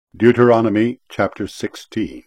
Deuteronomy chapter 16.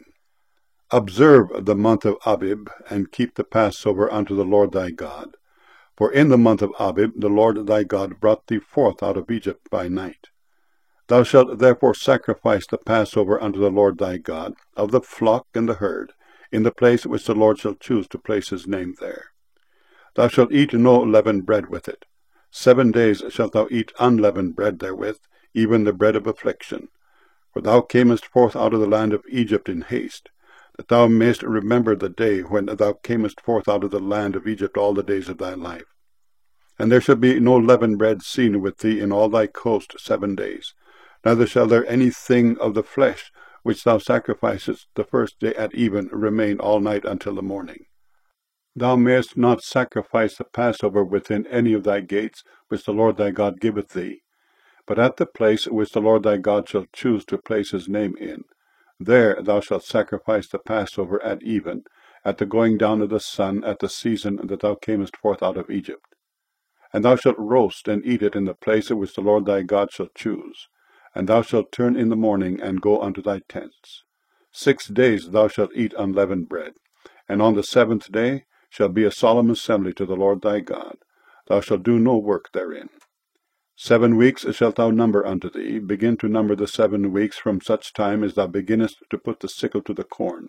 Observe the month of Abib, and keep the Passover unto the Lord thy God. For in the month of Abib the Lord thy God brought thee forth out of Egypt by night. Thou shalt therefore sacrifice the Passover unto the Lord thy God, of the flock and the herd, in the place which the Lord shall choose to place his name there. Thou shalt eat no leavened bread with it. 7 days shalt thou eat unleavened bread therewith, even the bread of affliction. For thou camest forth out of the land of Egypt in haste, that thou mayest remember the day when thou camest forth out of the land of Egypt all the days of thy life. And there shall be no leavened bread seen with thee in all thy coast 7 days, neither shall there any thing of the flesh which thou sacrificest the first day at even remain all night until the morning. Thou mayest not sacrifice the Passover within any of thy gates, which the Lord thy God giveth thee, but at the place which the Lord thy God shall choose to place his name in. There thou shalt sacrifice the Passover at even, at the going down of the sun, at the season that thou camest forth out of Egypt. And thou shalt roast and eat it in the place which the Lord thy God shall choose. And thou shalt turn in the morning, and go unto thy tents. 6 days thou shalt eat unleavened bread, and on the 7th day shall be a solemn assembly to the Lord thy God. Thou shalt do no work therein. 7 weeks shalt thou number unto thee. Begin to number the 7 weeks from such time as thou beginnest to put the sickle to the corn.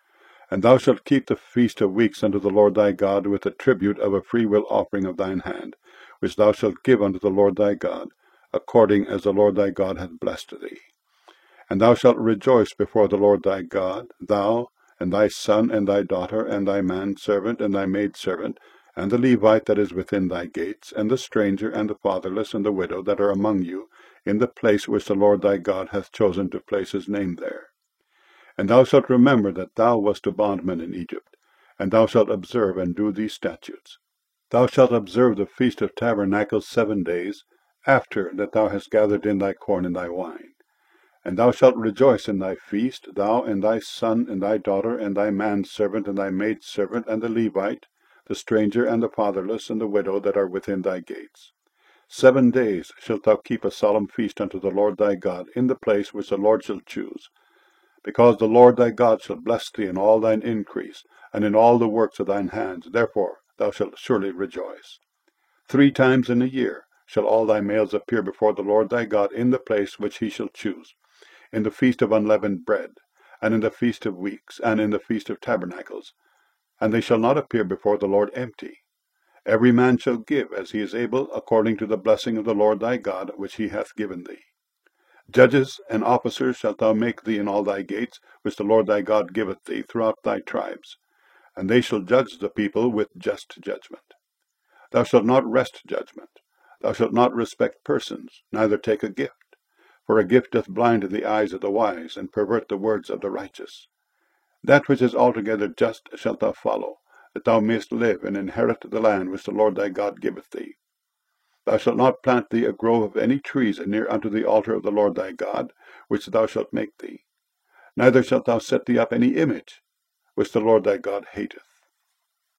And thou shalt keep the feast of weeks unto the Lord thy God, with the tribute of a freewill offering of thine hand, which thou shalt give unto the Lord thy God, according as the Lord thy God hath blessed thee. And thou shalt rejoice before the Lord thy God, thou, and thy son, and thy daughter, and thy manservant, and thy maidservant, and the Levite that is within thy gates, and the stranger, and the fatherless, and the widow that are among you, in the place which the Lord thy God hath chosen to place his name there. And thou shalt remember that thou wast a bondman in Egypt, and thou shalt observe and do these statutes. Thou shalt observe the Feast of Tabernacles 7 days, after that thou hast gathered in thy corn and thy wine. And thou shalt rejoice in thy feast, thou, and thy son, and thy daughter, and thy manservant, and thy maidservant, and the Levite, the stranger, and the fatherless, and the widow that are within thy gates. 7 days shalt thou keep a solemn feast unto the Lord thy God, in the place which the Lord shall choose, because the Lord thy God shall bless thee in all thine increase, and in all the works of thine hands. Therefore thou shalt surely rejoice. 3 times in a year shall all thy males appear before the Lord thy God in the place which he shall choose, in the feast of unleavened bread, and in the feast of weeks, and in the feast of tabernacles. And they shall not appear before the Lord empty. Every man shall give as he is able, according to the blessing of the Lord thy God, which he hath given thee. Judges and officers shalt thou make thee in all thy gates, which the Lord thy God giveth thee throughout thy tribes, and they shall judge the people with just judgment. Thou shalt not wrest judgment. Thou shalt not respect persons, neither take a gift. For a gift doth blind the eyes of the wise, and pervert the words of the righteous. That which is altogether just shalt thou follow, that thou mayest live and inherit the land which the Lord thy God giveth thee. Thou shalt not plant thee a grove of any trees near unto the altar of the Lord thy God, which thou shalt make thee. Neither shalt thou set thee up any image, which the Lord thy God hateth.